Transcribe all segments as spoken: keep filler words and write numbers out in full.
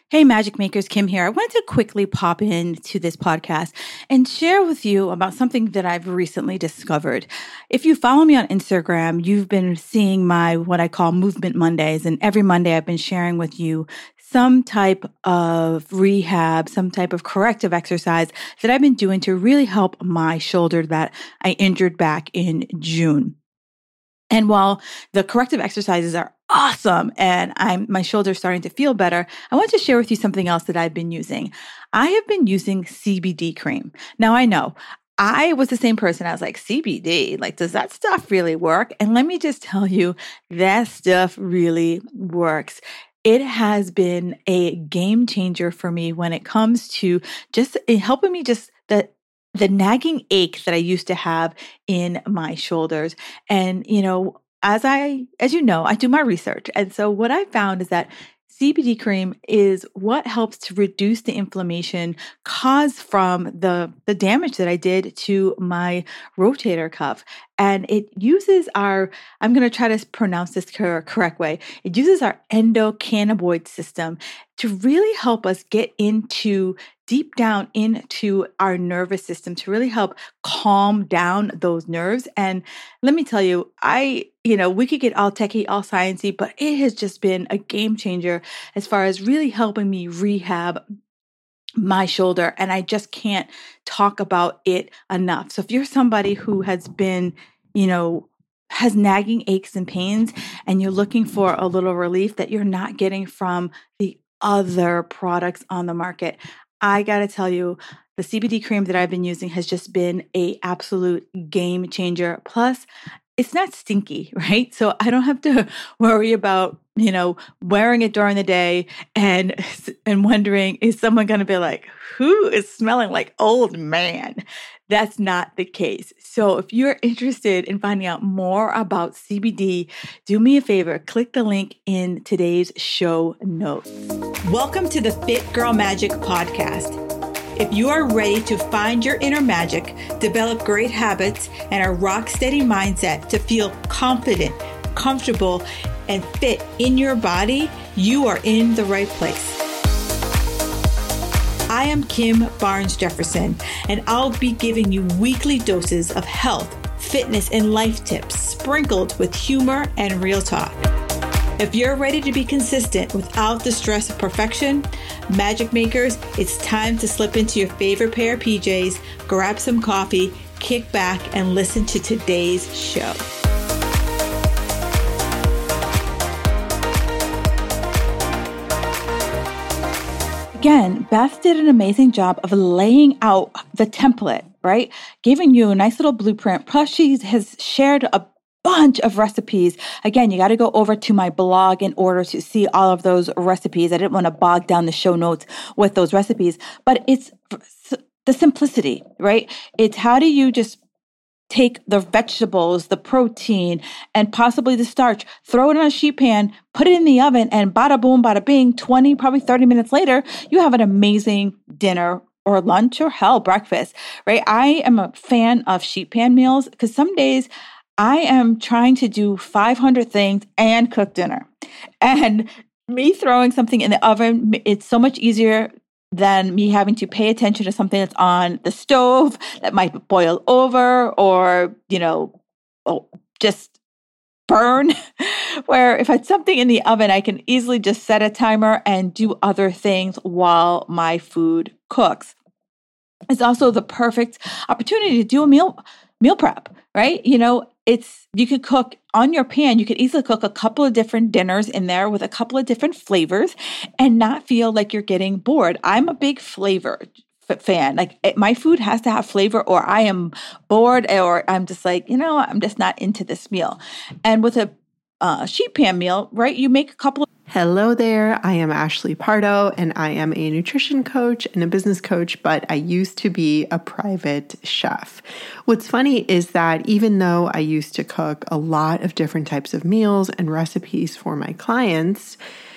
Hey, Magic Makers, Kim here. I wanted to quickly pop into this podcast and share with you about something that I've recently discovered. If you follow me on Instagram, you've been seeing my what I call Movement Mondays. And every Monday I've been sharing with you some type of rehab, some type of corrective exercise that I've been doing to really help my shoulder that I injured back in June. And while the corrective exercises are awesome and I'm my shoulder's starting to feel better, I want to share with you something else that I've been using. I have been using C B D cream. Now I know I was the same person. I was like, C B D, like, does that stuff really work? And let me just tell you, that stuff really works. It has been a game changer for me when it comes to just helping me just that the nagging ache that I used to have in my shoulders. And, you know, as I, as you know, I do my research. And so what I found is that C B D cream is what helps to reduce the inflammation caused from the, the damage that I did to my rotator cuff. And it uses our, I'm going to try to pronounce this cor- correct way. It uses our endocannabinoid system to really help us get into deep down into our nervous system to really help calm down those nerves. And let me tell you, I, you know, we could get all techie, all sciencey, but it has just been a game changer as far as really helping me rehab my shoulder. And I just can't talk about it enough. So if you're somebody who has been, you know, has nagging aches and pains, and you're looking for a little relief that you're not getting from the other products on the market, I got to tell you, the C B D cream that I've been using has just been a absolute game changer. Plus, it's not stinky, right? So I don't have to worry about, you know, wearing it during the day and and wondering, is someone going to be like, who is smelling like old man? That's not the case. So if you're interested in finding out more about C B D, do me a favor, click the link in today's show notes. Welcome to the Fit Girl Magic podcast. If you are ready to find your inner magic, develop great habits, and a rock steady mindset to feel confident, comfortable, and fit in your body, you are in the right place. I am Kim Barnes Jefferson, and I'll be giving you weekly doses of health, fitness, and life tips sprinkled with humor and real talk. If you're ready to be consistent without the stress of perfection, Magic Makers, it's time to slip into your favorite pair of P Js, grab some coffee, kick back, and listen to today's show. Again, Beth did an amazing job of laying out the template, right? Giving you a nice little blueprint. Plus, she has shared a bunch of recipes. Again, you got to go over to my blog in order to see all of those recipes. I didn't want to bog down the show notes with those recipes, but it's the simplicity, right? It's how do you just take the vegetables, the protein, and possibly the starch, throw it in a sheet pan, put it in the oven, and bada boom, bada bing, twenty, probably thirty minutes later, you have an amazing dinner or lunch or hell, breakfast, right? I am a fan of sheet pan meals because some days I am trying to do five hundred things and cook dinner. And me throwing something in the oven, it's so much easier than me having to pay attention to something that's on the stove that might boil over or, you know, just burn. Where if it's something in the oven, I can easily just set a timer and do other things while my food cooks. It's also the perfect opportunity to do a meal meal prep, right? You know, it's you could cook on your pan. You could easily cook a couple of different dinners in there with a couple of different flavors and not feel like you're getting bored. I'm a big flavor fan. Like it, my food has to have flavor or I am bored or I'm just like, you know, I'm just not into this meal. And with a uh, sheet pan meal, right, you make a couple of Hello there, I am Ashley Pardo, and I am a nutrition coach and a business coach, but I used to be a private chef. What's funny is that even though I used to cook a lot of different types of meals and recipes for my clients,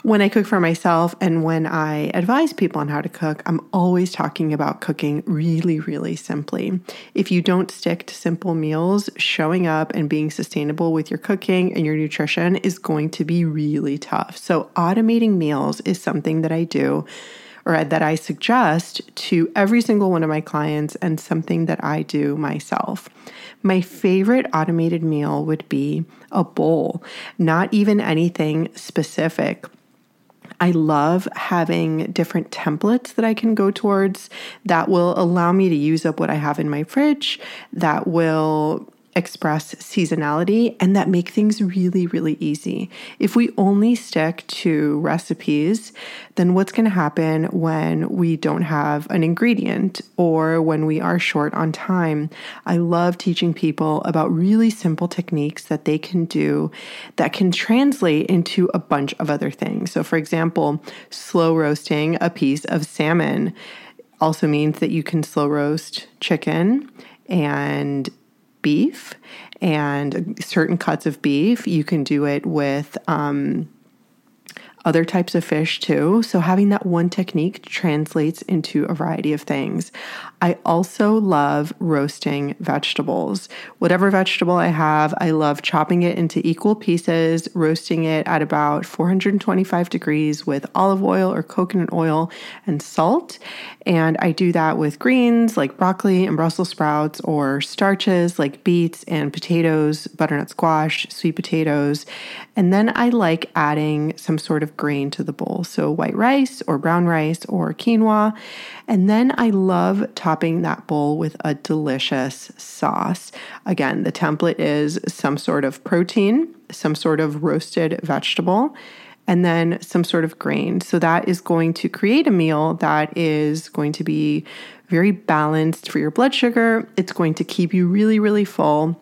When I cook for myself and when I advise people on how to cook, I'm always talking about cooking really, really simply. If you don't stick to simple meals, showing up and being sustainable with your cooking and your nutrition is going to be really tough. So automating meals is something that I do or that I suggest to every single one of my clients and something that I do myself. My favorite automated meal would be a bowl, not even anything specific. I love having different templates that I can go towards that will allow me to use up what I have in my fridge, that will express seasonality, and that make things really, really easy. If we only stick to recipes, then what's going to happen when we don't have an ingredient or when we are short on time? I love teaching people about really simple techniques that they can do that can translate into a bunch of other things. So for example, slow roasting a piece of salmon also means that you can slow roast chicken and beef and certain cuts of beef. You can do it with um, other types of fish too. So having that one technique translates into a variety of things. I also love roasting vegetables. Whatever vegetable I have, I love chopping it into equal pieces, roasting it at about four hundred twenty-five degrees with olive oil or coconut oil and salt. And I do that with greens like broccoli and Brussels sprouts, or starches like beets and potatoes, butternut squash, sweet potatoes. And then I like adding some sort of grain to the bowl. So white rice or brown rice or quinoa. And then I love topping that bowl with a delicious sauce. Again, the template is some sort of protein, some sort of roasted vegetable, and then some sort of grain. So that is going to create a meal that is going to be very balanced for your blood sugar. It's going to keep you really, really full.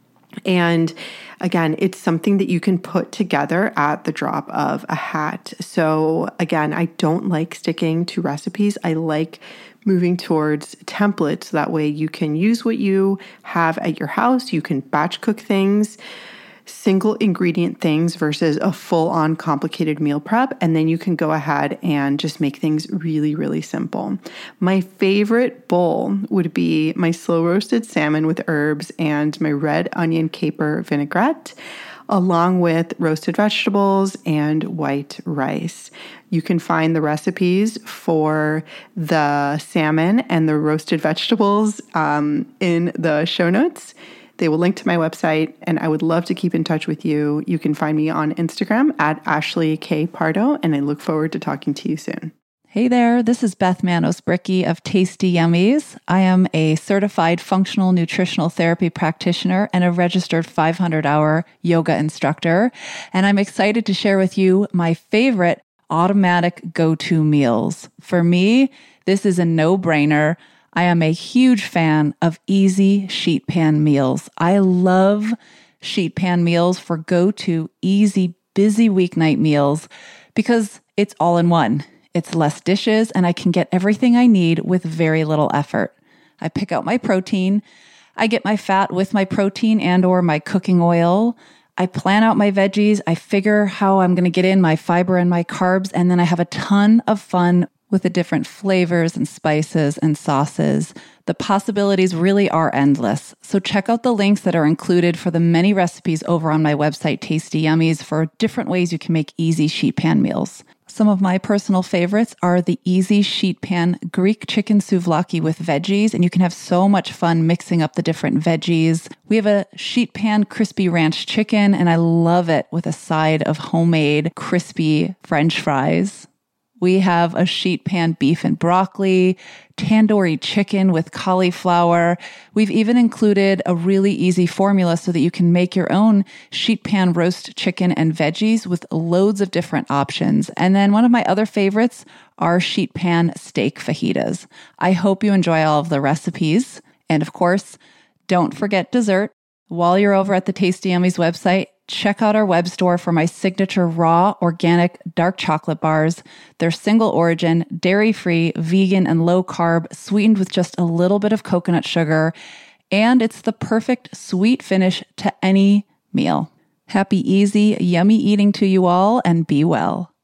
And again, it's something that you can put together at the drop of a hat. So again, I don't like sticking to recipes. I like moving towards templates. That way you can use what you have at your house. You can batch cook things, single ingredient things versus a full-on complicated meal prep. And then you can go ahead and just make things really, really simple. My favorite bowl would be my slow roasted salmon with herbs and my red onion caper vinaigrette, along with roasted vegetables and white rice. You can find the recipes for the salmon and the roasted vegetables um, in the show notes. They will link to my website, and I would love to keep in touch with you. You can find me on Instagram at Ashley K. Pardo, and I look forward to talking to you soon. Hey there, this is Beth Manos-Bricky of Tasty Yummies. I am a certified functional nutritional therapy practitioner and a registered five hundred hour yoga instructor, and I'm excited to share with you my favorite automatic go-to meals. For me, this is a no-brainer. I am a huge fan of easy sheet pan meals. I love sheet pan meals for go-to easy, busy weeknight meals because it's all in one. It's less dishes and I can get everything I need with very little effort. I pick out my protein. I get my fat with my protein and or my cooking oil. I plan out my veggies. I figure how I'm going to get in my fiber and my carbs. And then I have a ton of fun with the different flavors and spices and sauces. The possibilities really are endless. So check out the links that are included for the many recipes over on my website, Tasty Yummies, for different ways you can make easy sheet pan meals. Some of my personal favorites are the easy sheet pan Greek chicken souvlaki with veggies, and you can have so much fun mixing up the different veggies. We have a sheet pan crispy ranch chicken, and I love it with a side of homemade crispy French fries. We have a sheet pan beef and broccoli, tandoori chicken with cauliflower. We've even included a really easy formula so that you can make your own sheet pan roast chicken and veggies with loads of different options. And then one of my other favorites are sheet pan steak fajitas. I hope you enjoy all of the recipes. And of course, don't forget dessert. While you're over at the Tasty Yummies website, check out our web store for my signature raw, organic, dark chocolate bars. They're single origin, dairy-free, vegan, and low-carb, sweetened with just a little bit of coconut sugar. And it's the perfect sweet finish to any meal. Happy, easy, yummy eating to you all, and be well.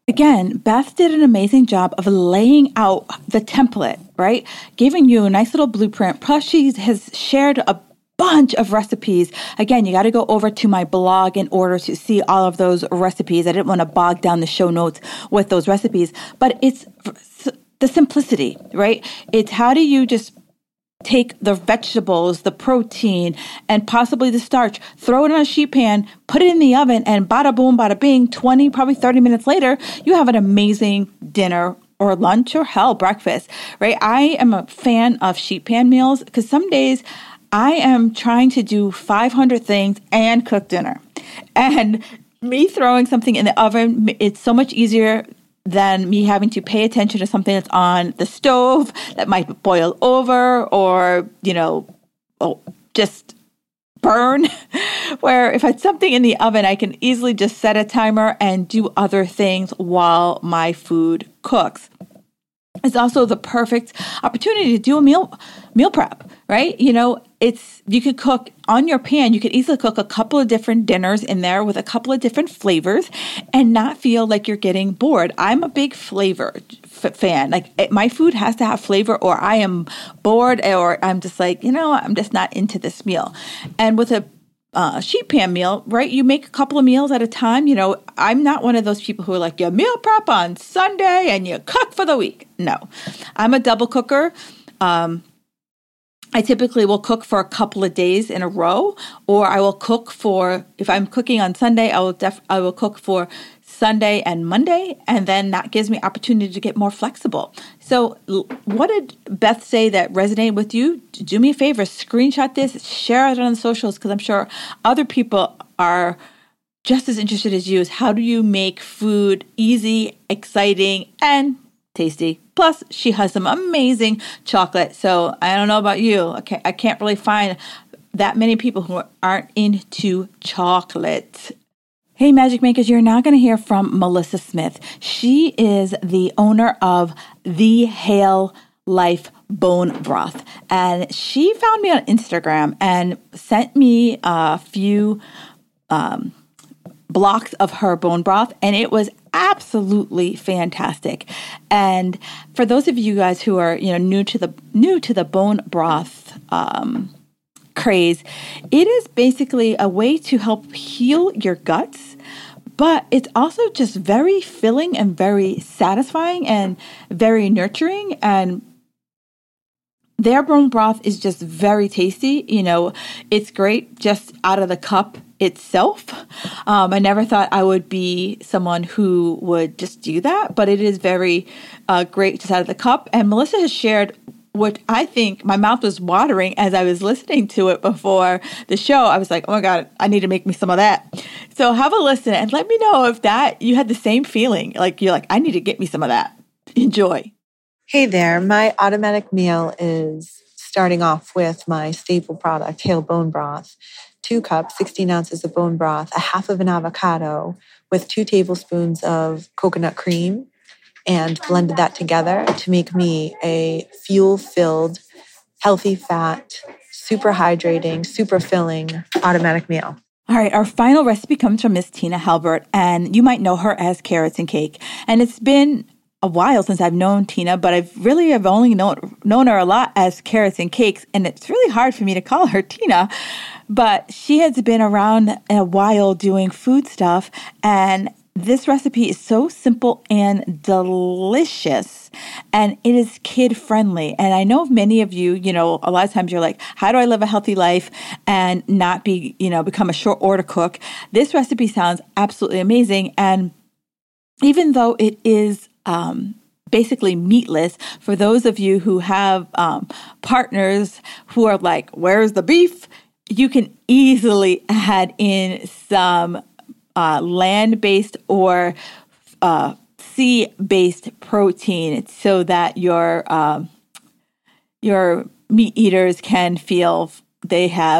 Again, Beth did an amazing job of laying out the template, right? Giving you a nice little blueprint. Plus, she has shared a bunch of recipes. Again, you got to go over to my blog in order to see all of those recipes. I didn't want to bog down the show notes with those recipes, but it's the simplicity, right? It's how do you just take the vegetables, the protein, and possibly the starch, throw it in a sheet pan, put it in the oven, and bada boom, bada bing, twenty, probably thirty minutes later, you have an amazing dinner or lunch or hell, breakfast, right? I am a fan of sheet pan meals because some days I am trying to do five hundred things and cook dinner. And me throwing something in the oven, it's so much easier than me having to pay attention to something that's on the stove that might boil over or, you know, oh, just burn. Where if it's something in the oven, I can easily just set a timer and do other things while my food cooks. It's also the perfect opportunity to do a meal meal prep, right? You know, it's you could cook on your pan. You could easily cook a couple of different dinners in there with a couple of different flavors and not feel like you're getting bored. I'm a big flavor f- fan. Like it, my food has to have flavor or I am bored or I'm just like, you know, I'm just not into this meal. And with a Uh, sheet pan meal, right? You make a couple of meals at a time. You know, I'm not one of those people who are like, you meal prep on Sunday and you cook for the week. No, I'm a double cooker. Um, I typically will cook for a couple of days in a row, or I will cook for, if I'm cooking on Sunday, I will def, I will cook for Sunday and Monday, and then that gives me opportunity to get more flexible. So what did Beth say that resonated with you? Do me a favor, screenshot this, share it on the socials, because I'm sure other people are just as interested as you. Is how do you make food easy, exciting, and tasty? Plus, she has some amazing chocolate. So I don't know about you. I can't, I can't really find that many people who aren't into chocolate. Hey, Magic Makers, you're now going to hear from Melissa Smith. She is the owner of The Hale Life Bone Broth. And she found me on Instagram and sent me a few um, blocks of her bone broth. And it was absolutely fantastic. And for those of you guys who are, you know, new to the new to the bone broth um, craze, it is basically a way to help heal your guts, but it's also just very filling and very satisfying and very nurturing. And their bone broth is just very tasty. You know, it's great just out of the cup itself. Um, I never thought I would be someone who would just do that, but it is very uh, great just out of the cup. And Melissa has shared what I think my mouth was watering as I was listening to it before the show. I was like, oh my God, I need to make me some of that. So have a listen and let me know if that you had the same feeling. Like you're like, I need to get me some of that. Enjoy. Hey there. My automatic meal is starting off with my staple product, Hale Bone Broth. Two cups, sixteen ounces of bone broth, a half of an avocado with two tablespoons of coconut cream, and blended that together to make me a fuel-filled, healthy fat, super hydrating, super filling automatic meal. All right, our final recipe comes from Miss Tina Halbert, and you might know her as Carrots and Cake. And it's been a while since I've known Tina, but I've really have only known known her a lot as Carrots and Cakes, and it's really hard for me to call her Tina. But she has been around a while doing food stuff, and this recipe is so simple and delicious, and it is kid-friendly. And I know many of you, you know, a lot of times you're like, how do I live a healthy life and not be, you know, become a short order cook? This recipe sounds absolutely amazing. And even though it is um, basically meatless, for those of you who have um, partners who are like, where's the beef? You can easily add in some uh, land-based or uh, sea-based protein so that your uh, your meat eaters can feel they have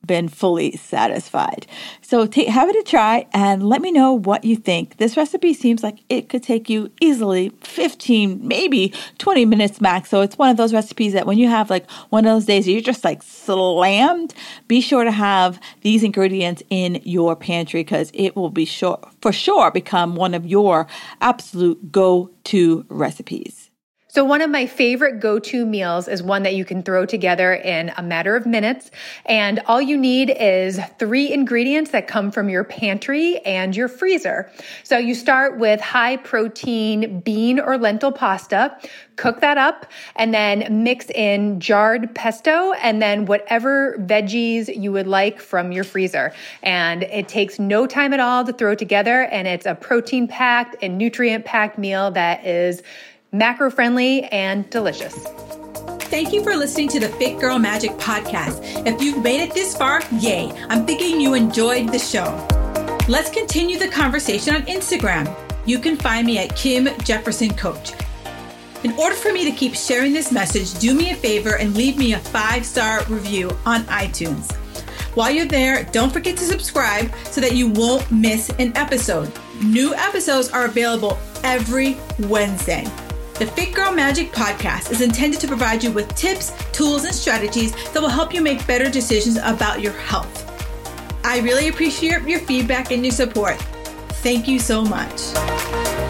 been fully satisfied. So take, have it a try and let me know what you think. This recipe seems like it could take you easily fifteen, maybe twenty minutes max. So it's one of those recipes that when you have like one of those days you're just like slammed, be sure to have these ingredients in your pantry because it will be sure for sure become one of your absolute go-to recipes. So one of my favorite go-to meals is one that you can throw together in a matter of minutes. And all you need is three ingredients that come from your pantry and your freezer. So you start with high protein bean or lentil pasta, cook that up, and then mix in jarred pesto and then whatever veggies you would like from your freezer. And it takes no time at all to throw together. And it's a protein-packed and nutrient-packed meal that is macro-friendly and delicious. Thank you for listening to the Fit Girl Magic podcast. If you've made it this far, yay. I'm thinking you enjoyed the show. Let's continue the conversation on Instagram. You can find me at Kim Jefferson Coach. In order for me to keep sharing this message, do me a favor and leave me a five-star review on iTunes. While you're there, don't forget to subscribe so that you won't miss an episode. New episodes are available every Wednesday. The Fit Girl Magic podcast is intended to provide you with tips, tools, and strategies that will help you make better decisions about your health. I really appreciate your feedback and your support. Thank you so much.